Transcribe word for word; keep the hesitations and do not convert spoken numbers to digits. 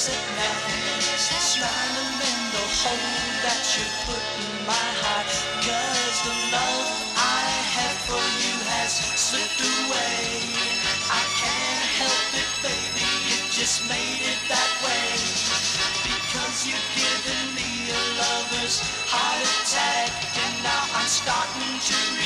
sadness, trying to mend the hole that you put in my heart. 'Cause the love I have for you has slipped away. I can't help it, baby, you just made it that way. Because you've given me a lover's heart attack, and now I'm starting to